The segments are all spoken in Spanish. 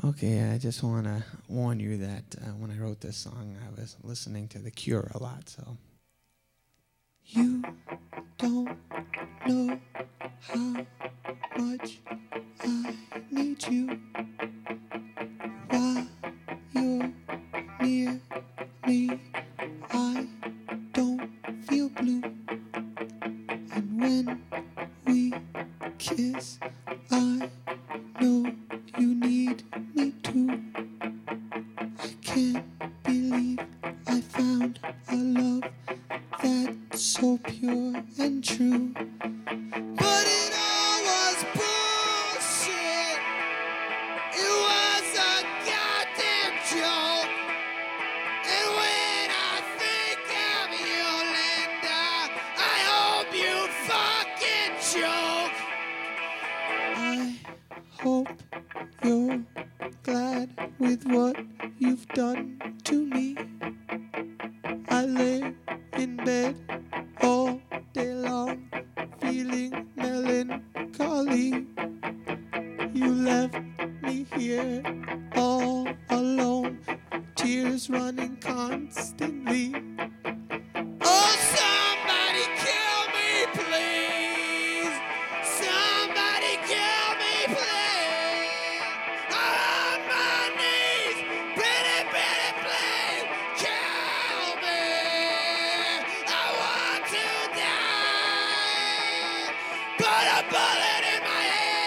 Okay, I just want to warn you that when I wrote this song, I was listening to The Cure a lot, so. You don't know how much I need you while you're near me. I don't feel blue, and when we kiss, I know you need me too. I can't believe I found a love that's so pure and true. But it all was bullshit. It was a goddamn joke. And when I think of you, Linda, I hope you fucking choke. I hope you're glad with what you've done to me. I lay in bed all day long, feeling melancholy. You left me here all alone, tears running constantly. Oh, somebody kill me, please. Somebody kill me, please. I'm on my knees, pretty, pretty, please. Kill me. I want to die. Put a bullet in my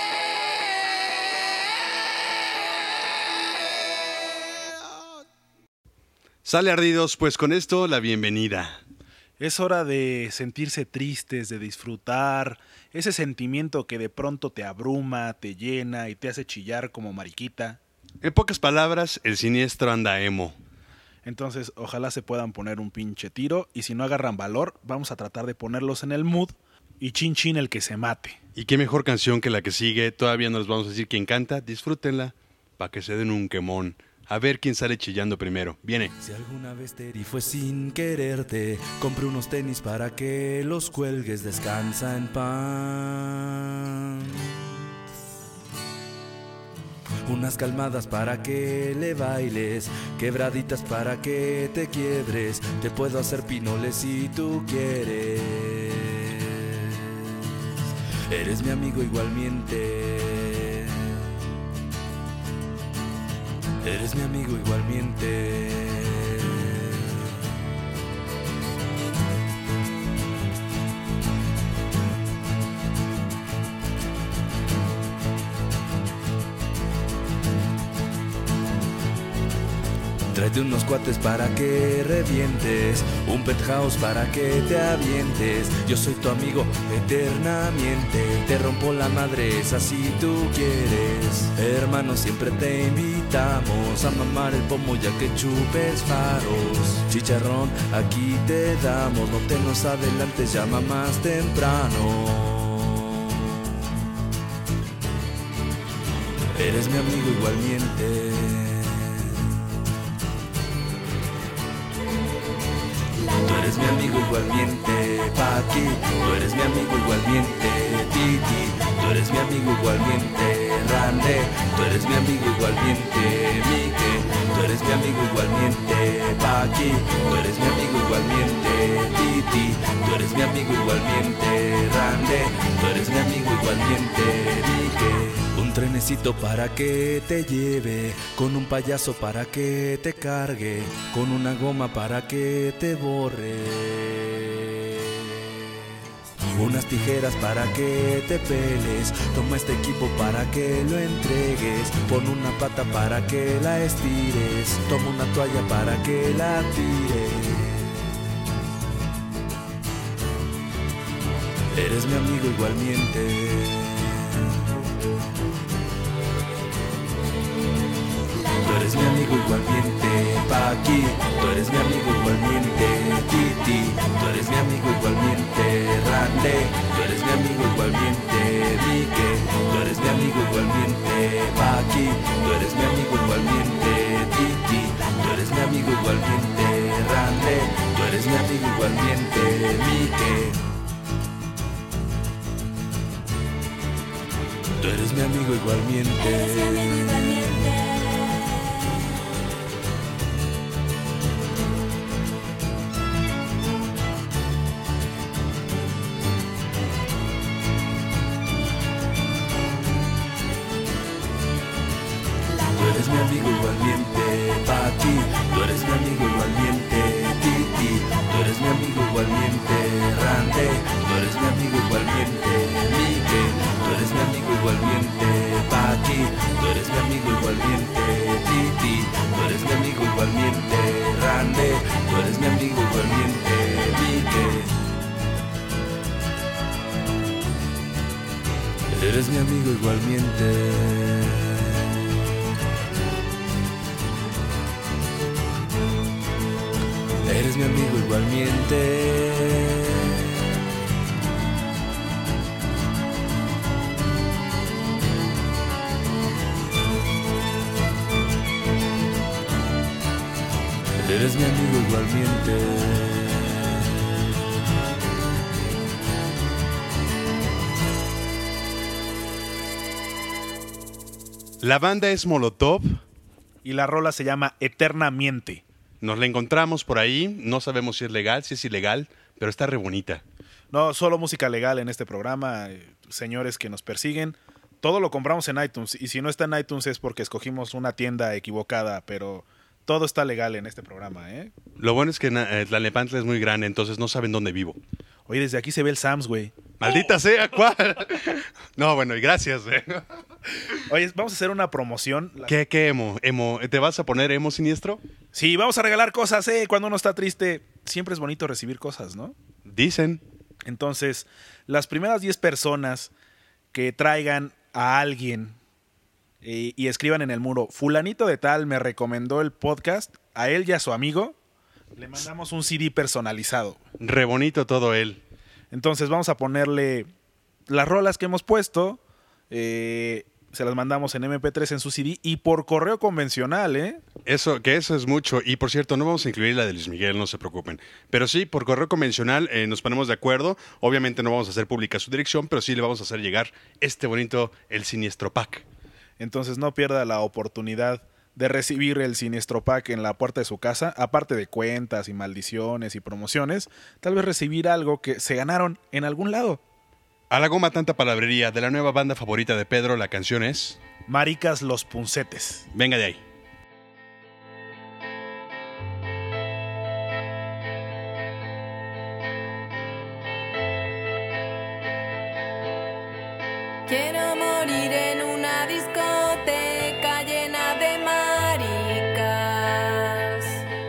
head. Sale ardidos, pues con esto la bienvenida. Es hora de sentirse tristes, de disfrutar, ese sentimiento que de pronto te abruma, te llena y te hace chillar como mariquita. En pocas palabras, el siniestro anda emo. Entonces, ojalá se puedan poner un pinche tiro y si no agarran valor, vamos a tratar de ponerlos en el mood y chin chin el que se mate. Y qué mejor canción que la que sigue, todavía no les vamos a decir quién canta, disfrútenla, para que se den un quemón. A ver quién sale chillando primero. Viene. Si alguna vez te herí fue sin quererte, compré unos tenis para que los cuelgues, descansa en paz. Unas calmadas para que le bailes, quebraditas para que te quiebres. Te puedo hacer pinoles si tú quieres. Eres mi amigo igualmente. Eres mi amigo igualmente. Tráete unos cuates para que revientes, un penthouse para que te avientes. Yo soy tu amigo eternamente, te rompo la madre esa si tú quieres. Hermano, siempre te invitamos a mamar el pomo ya que chupes faros. Chicharrón aquí te damos, no te nos adelantes, llama más temprano. Eres mi amigo igualmente. Tú eres mi amigo igualmente, Paqui. Tú eres mi amigo igualmente, Titi. Tú eres mi amigo igualmente, Rande. Tú eres mi amigo igualmente, Mike. Tú eres mi amigo igualmente, Paqui. Tú eres mi amigo igualmente, Titi. Tú eres mi amigo igualmente, Rande. Tú eres mi amigo igualmente, Mike. Un trenecito para que te lleve, con un payaso para que te cargue, con una goma para que te borre. Unas tijeras para que te peles, toma este equipo para que lo entregues. Pon una pata para que la estires, toma una toalla para que la tires. Eres mi amigo igualmente. Tú eres mi amigo igualmente, Paqui. Tú eres mi amigo igualmente, Titi. Tú eres mi amigo igualmente, Rande. Tú eres mi amigo igualmente, Mike. Tú eres mi amigo igualmente, Paqui. Tú eres mi amigo igualmente, Titi. Tú eres mi amigo igualmente, Rande. Tú eres mi amigo igualmente, Mike. Tú eres mi amigo igualmente. eres mi amigo igualmente. Paqui, tú eres mi amigo igualmente. Titi, tú eres mi amigo igualmente. Rande, tú eres mi amigo igualmente. Miguel, tú eres mi amigo igualmente. Paqui, tú eres mi amigo igualmente. Titi, tú eres mi amigo igualmente. Rande, tú eres mi amigo igualmente. Miguel, eres mi amigo igualmente. Eres mi amigo igualmente. Eres mi amigo igualmente. La banda es Molotov. Y la rola se llama Eternamente. Nos la encontramos por ahí. No sabemos si es legal, si es ilegal, pero está re bonita. No, solo música legal en este programa, señores que nos persiguen. Todo lo compramos en iTunes. Y si no está en iTunes es porque escogimos una tienda equivocada, pero todo está legal en este programa, ¿eh? Lo bueno es que Tlalnepantla es muy grande, entonces no saben dónde vivo. Oye, desde aquí se ve el Sam's, güey. ¡Maldita sea! ¿Cuál? No, bueno, y gracias. Oye, vamos a hacer una promoción. ¿Qué emo? ¿Te vas a poner emo siniestro? Sí, vamos a regalar cosas, cuando uno está triste. Siempre es bonito recibir cosas, ¿no? Dicen. Entonces, las primeras 10 personas que traigan a alguien y escriban en el muro, fulanito de tal me recomendó el podcast, a él y a su amigo, le mandamos un CD personalizado. Re bonito todo él. Entonces vamos a ponerle las rolas que hemos puesto, se las mandamos en MP3 en su CD y por correo convencional, Eso es mucho. Y por cierto, no vamos a incluir la de Luis Miguel, no se preocupen. Pero sí, por correo convencional nos ponemos de acuerdo. Obviamente no vamos a hacer pública su dirección, pero sí le vamos a hacer llegar este bonito, el Siniestro Pack. Entonces no pierda la oportunidad de recibir el Siniestro Pack en la puerta de su casa, aparte de cuentas y maldiciones y promociones, tal vez recibir algo que se ganaron en algún lado. A la goma tanta palabrería, de la nueva banda favorita de Pedro, la canción es Maricas los Puncetes. Venga de ahí. Quiero morir en una discoteca llena de maricas.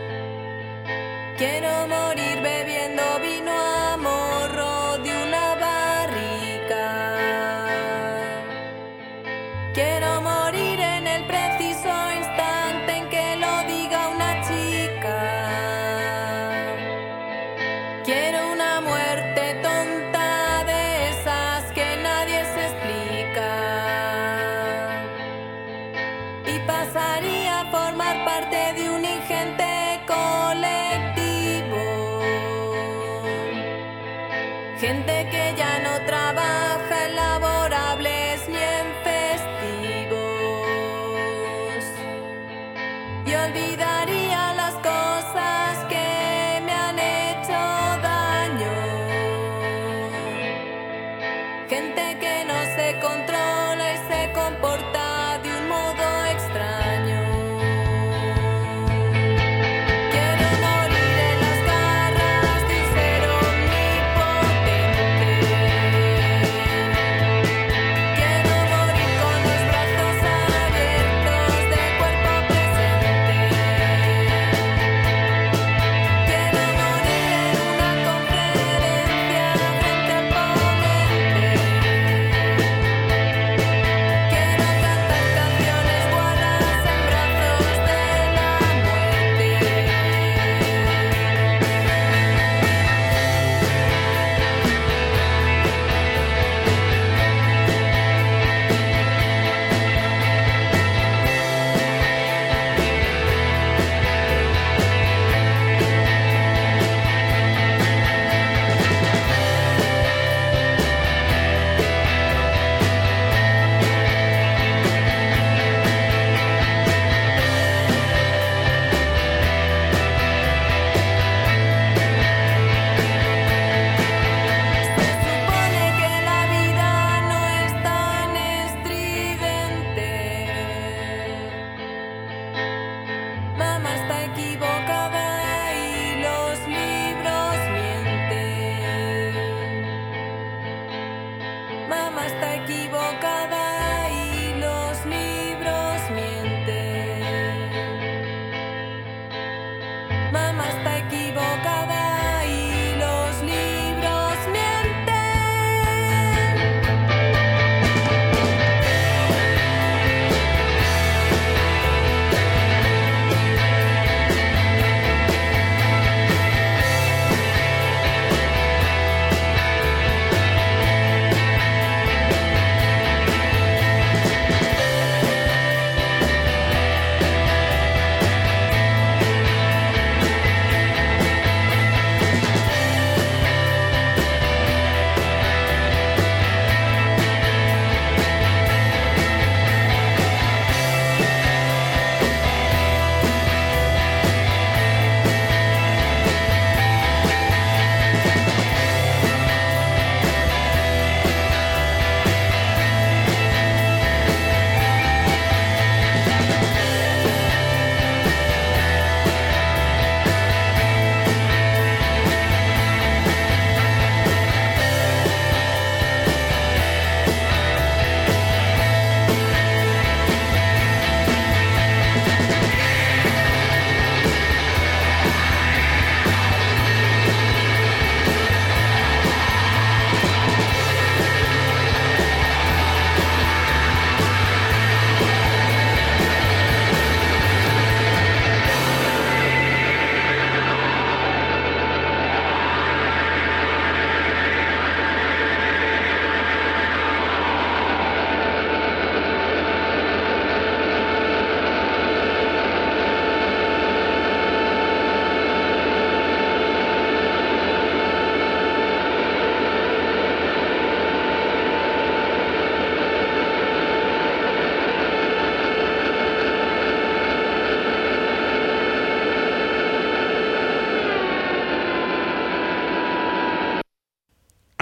Quiero morir bebiendo vino a morro de una barrica. Quiero morir en el preciso instante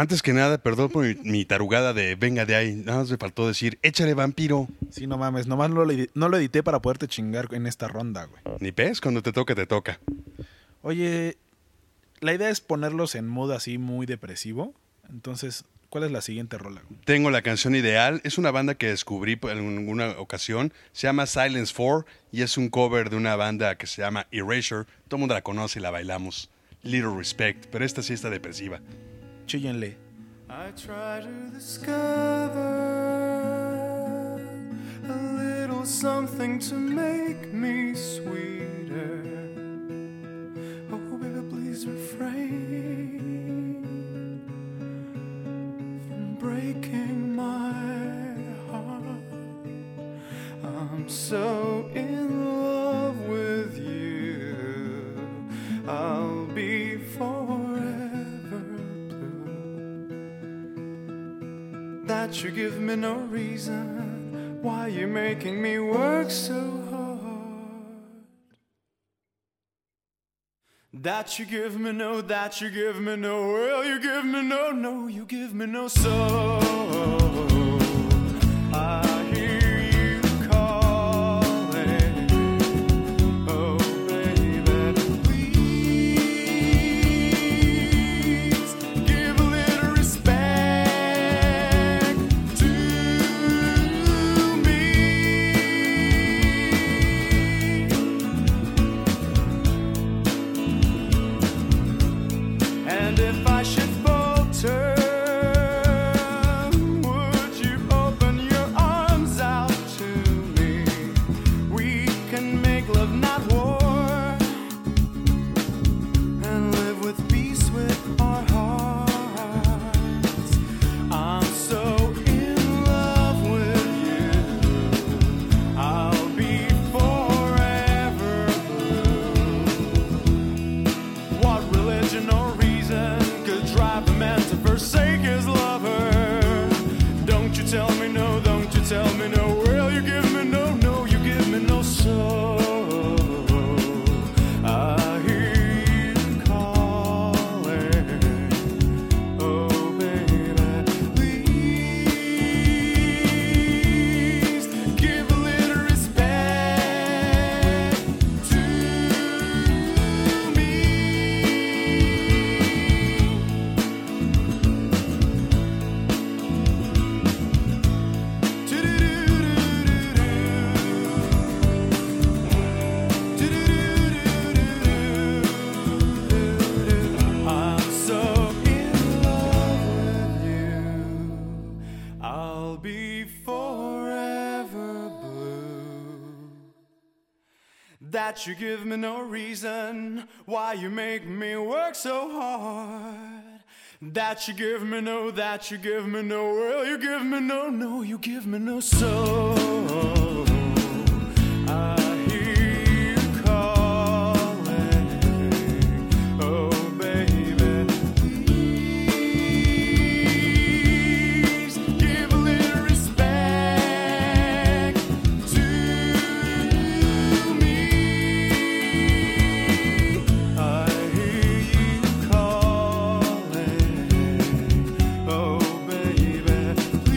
Antes que nada, perdón por mi tarugada de venga de ahí. Nada más me faltó decir, échale vampiro. Sí, no mames, nomás no lo edité para poderte chingar en esta ronda, güey. Ni pez, cuando te toca, te toca. Oye, la idea es ponerlos en mood así muy depresivo. Entonces, ¿cuál es la siguiente rola, güey? Tengo la canción ideal. Es una banda que descubrí en alguna ocasión. Se llama Silence 4 y es un cover de una banda que se llama Erasure. Todo el mundo la conoce y la bailamos. Little Respect, pero esta sí está depresiva. Chíllenle. I try to discover a little something to make me sweeter. Oh, baby, please refrain from breaking my heart. I'm so in love with you. I'll be forever blue. That you give me no reason why you're making me work so hard. That you give me no, that you give me no, well, you give me no, no, you give me no soul. I hear you calling. Oh, baby, please give a little respect to me. And if I should falter, would you open your arms out to me? We can make love, not war, and live with peace with our hearts. I'm so in love with you. I'll be forever blue. What religion or reason could drive a man to forsake his lover? Don't you tell me no, don't you tell me no. Well, you give me no, no, you give me no soul. I hear you calling. Oh, baby, please give a little respect to me. I'm so in love with you. I'll be forever blue. That you give me no reason why you make me work so hard. That you give me no, that you give me no, well, you give me no, no, you give me no soul. I hear you calling. Oh, baby, please give a little respect to me. I hear you calling. Oh, baby,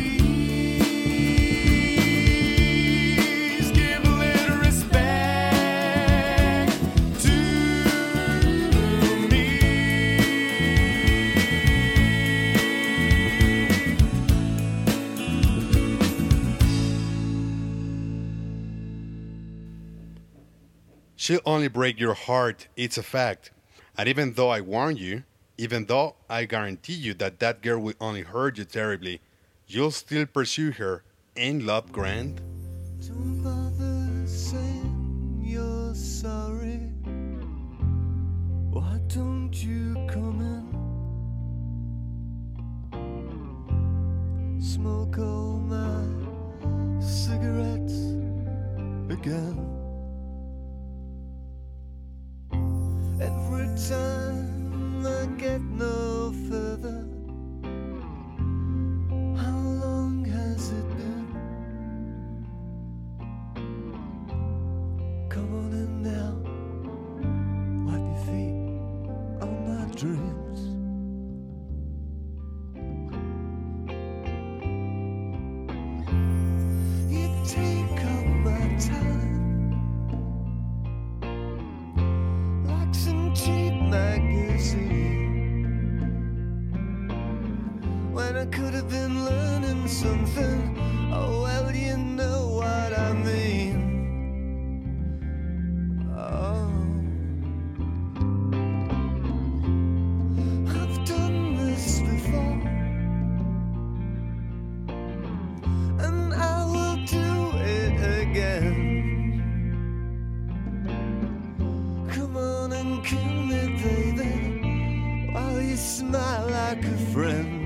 please give a little respect to me. She'll only break your heart, it's a fact. And even though I warn you, even though I guarantee you that that girl will only hurt you terribly, you'll still pursue her. Ain't love grand? Don't bother saying you're sorry. Why don't you come in? Smoke all my cigarettes again. Every time I get no further, how long has it been? Come on in now, wipe your feet on my dreams. take up my time like some cheap magazine, when I could have been learning something. Oh, well, you know what I mean. Oh, I've done this before, and I will do it again. Come on and kill me, baby, while you smile like a friend.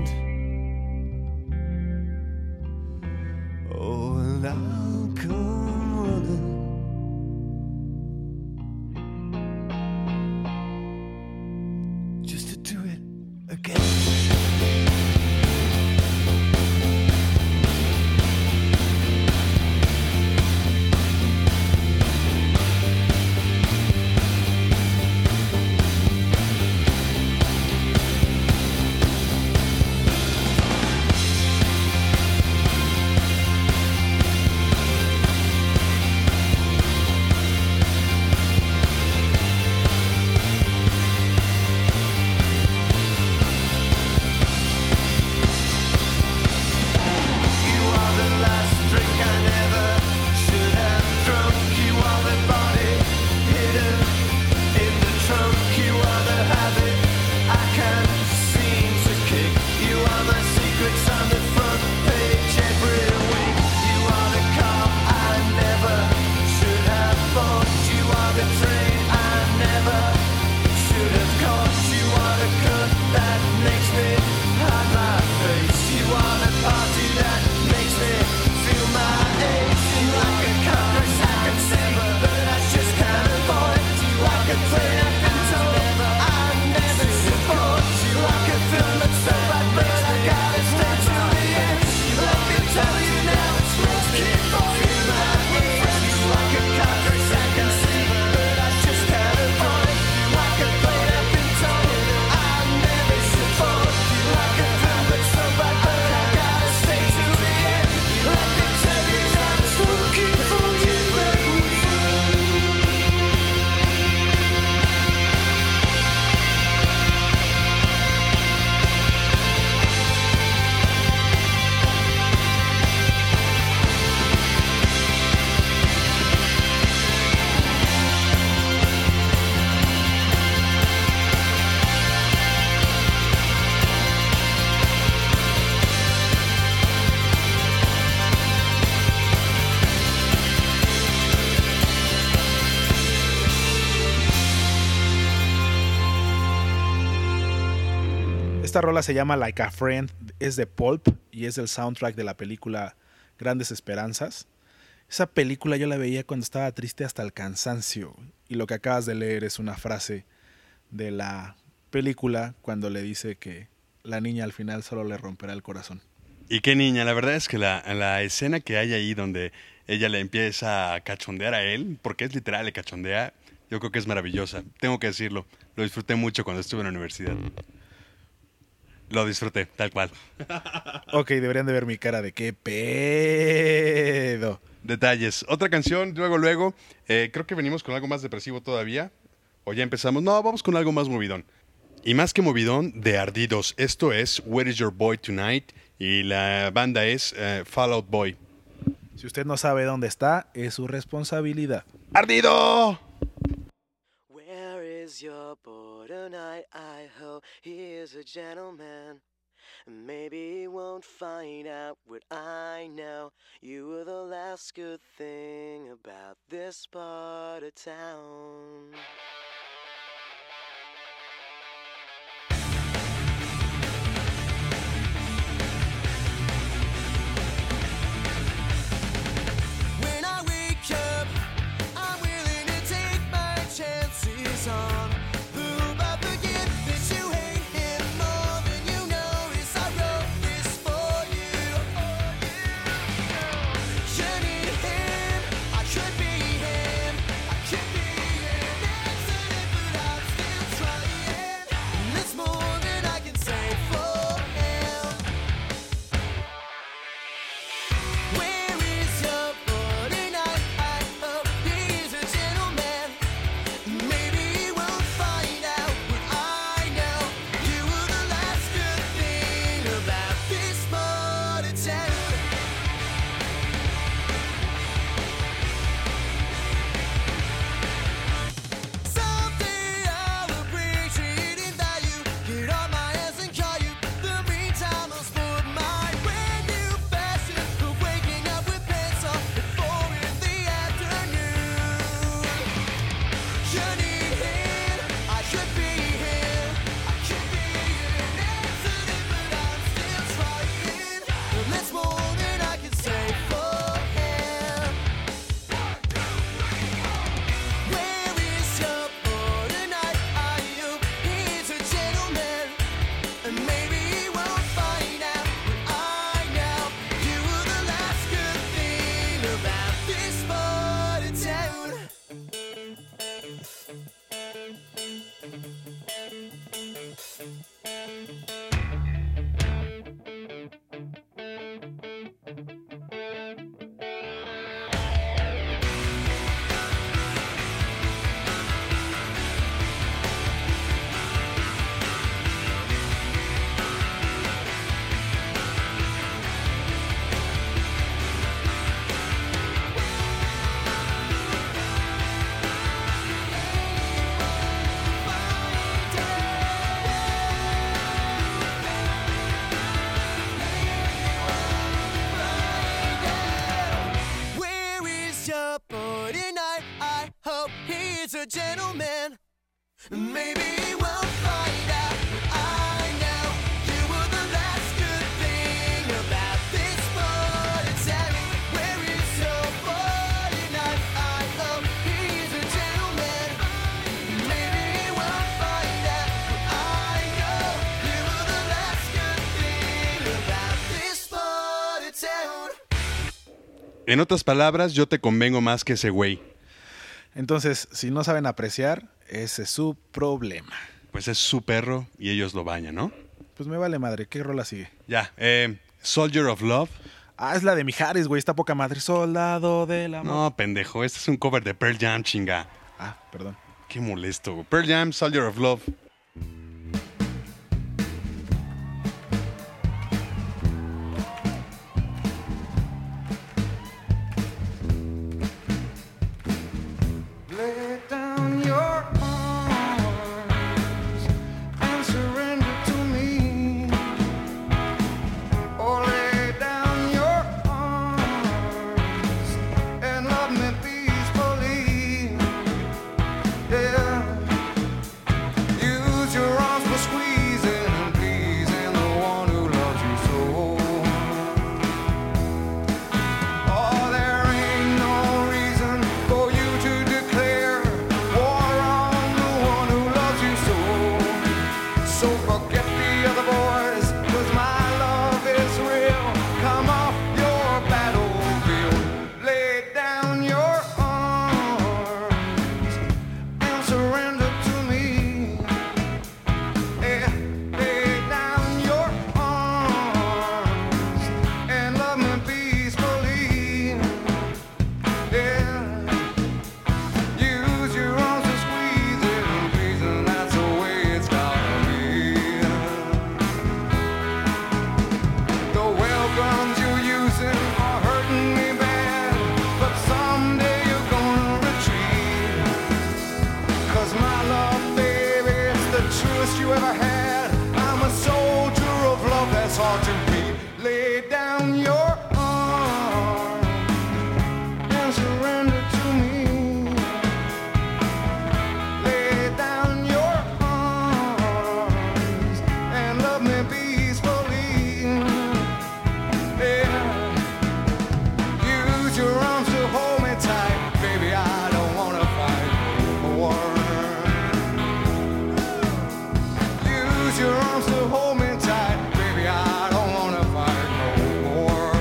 Oh, and I'll come running, just to do it again. Esta rola se llama Like a Friend, es de Pulp y es el soundtrack de la película Grandes Esperanzas. Esa película yo la veía cuando estaba triste hasta el cansancio, y lo que acabas de leer es una frase de la película cuando le dice que la niña al final solo le romperá el corazón. Y qué niña, la verdad es que la escena que hay ahí donde ella le empieza a cachondear a él, porque es literal, le cachondea, yo creo que es maravillosa. Tengo que decirlo, lo disfruté mucho cuando estuve en la universidad. Lo disfruté, tal cual. Ok, deberían de ver mi cara de qué pedo. Detalles. Otra canción, luego. Creo que venimos con algo más depresivo todavía. ¿O ya empezamos? No, vamos con algo más movidón. Y más que movidón, de Ardidos. Esto es Where is Your Boy Tonight? Y la banda es Fall Out Boy. Si usted no sabe dónde está, es su responsabilidad. ¡Ardido! Where is your boy tonight? I hope he is a gentleman. Maybe he won't find out what I know. You were the last good thing about this part of town. When I wake up, I'm willing to take my chances on who, but forget that you hate him more than you notice. I wrote this for you. You need him, I could be him, I could be an answer. is a gentleman. Maybe he won't find out. I know you were the last good thing about this party town. Where is your boy tonight? I hope he's a gentleman. Maybe he won't find out. I know you were the last good thing about this party town. En otras palabras, yo te convengo más que ese güey. Entonces, si no saben apreciar, ese es su problema. Pues es su perro y ellos lo bañan, ¿no? Pues me vale madre, ¿qué rola sigue? Ya, Soldier of Love. Ah, es la de Mijares, güey, está poca madre. Soldado del amor. No, pendejo, este es un cover de Pearl Jam, chinga. Ah, perdón. Qué molesto, güey. Pearl Jam, Soldier of Love. Lay down your arms and surrender to me. Oh, lay down your arms and love me peacefully. Yeah. Use your arms for squeezing and pleasing the one who loves you so. Oh, there ain't no reason for you to declare war on the one who loves you so. So forget the other boys, 'cause my love is real. Come off your battlefield, lay down your arms and surrender to me. Yeah, lay down your arms and love me peacefully. Yeah, use your arms to squeeze it and please, and that's the way it's gotta be. The welcomes you're using are hurting me bad, but someday you're gonna retreat. 'Cause my love, baby, is the truest you ever had. I'm a soldier of love that's hard to beat. Lay down your arms and surrender to me. Lay down your arms and love me peacefully. Yeah. Use your arms to hold me tight, baby. I don't wanna fight no more. Use your arms to hold me tight, baby. I don't wanna fight no more.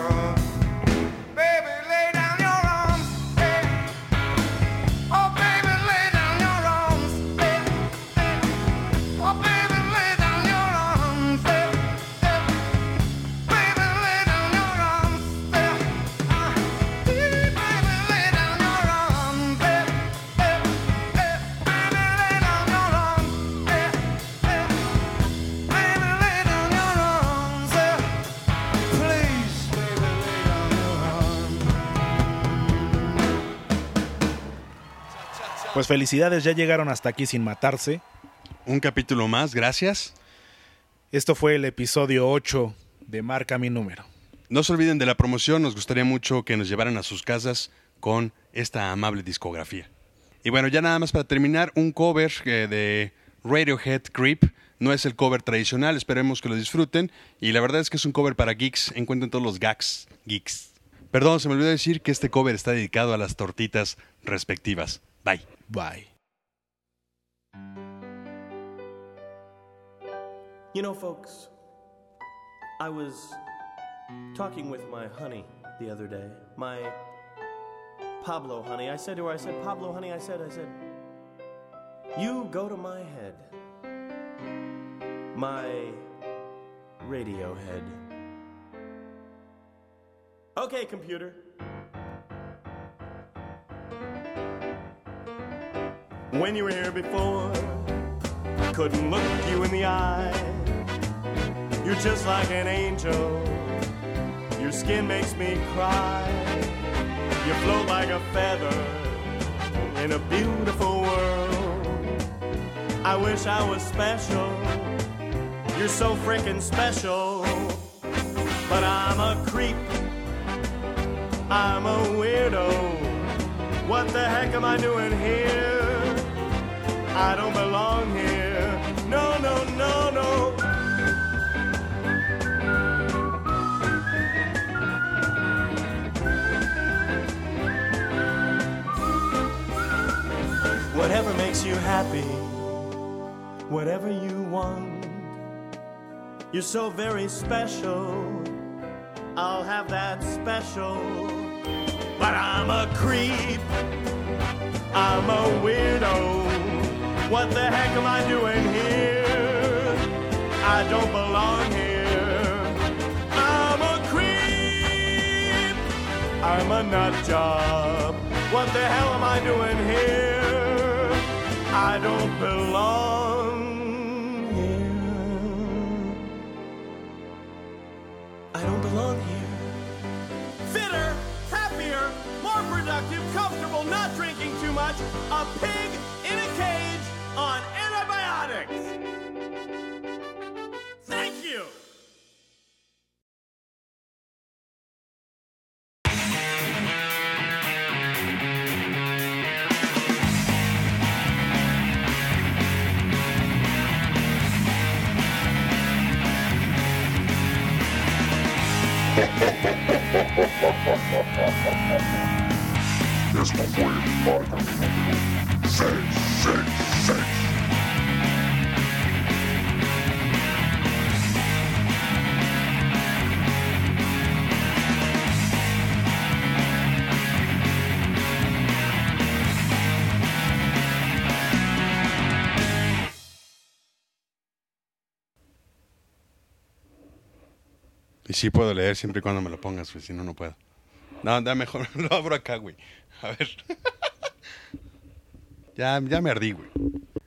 Baby, lay down your arms, hey. Oh, baby, lay down your arms, hey, hey. Oh, baby, lay down your arms, hey, hey. Baby, lay down your arms, hey, baby, lay down your arms, hey, hey, hey. Baby, lay down your arms, hey, hey. Baby, lay down your arms, hey. Please, baby, lay down your arms. Pues felicidades, ya llegaron hasta aquí sin matarse. Un capítulo más, gracias. Esto fue el episodio 8 de Marca Mi Número. No se olviden de la promoción, nos gustaría mucho que nos llevaran a sus casas con esta amable discografía. Y bueno, ya nada más para terminar, un cover de Radiohead, Creep. No es el cover tradicional, esperemos que lo disfruten. Y la verdad es que es un cover para geeks, encuentren todos los gags geeks. Perdón, se me olvidó decir que este cover está dedicado a las tortitas respectivas. Bye. Bye. You know, folks, I was talking with my honey the other day, my Pablo honey. I said to her, Pablo honey, I said, you go to my head, my radio head. Okay, computer. When you were here before, couldn't look you in the eye. You're just like an angel. Your skin makes me cry. You float like a feather in a beautiful world. I wish I was special. You're so frickin' special. But I'm a creep. I'm a weirdo. What the heck am I doing here? I don't belong here. No, no, no, no. Whatever makes you happy, whatever you want, you're so very special. I'll have that special. But I'm a creep, I'm a weirdo. What the heck am I doing here? I don't belong here. I'm a creep, I'm a nut job. What the hell am I doing here? I don't belong here. I don't belong here. Fitter, happier, more productive, comfortable, not drinking too much, a pig in a cage on antibiotics. Thank you. Esto fue Marca número 666. Y sí puedo leer siempre y cuando me lo pongas, güey, si no, no puedo. No, da mejor, lo abro acá, güey. A ver. Ya me ardí, güey.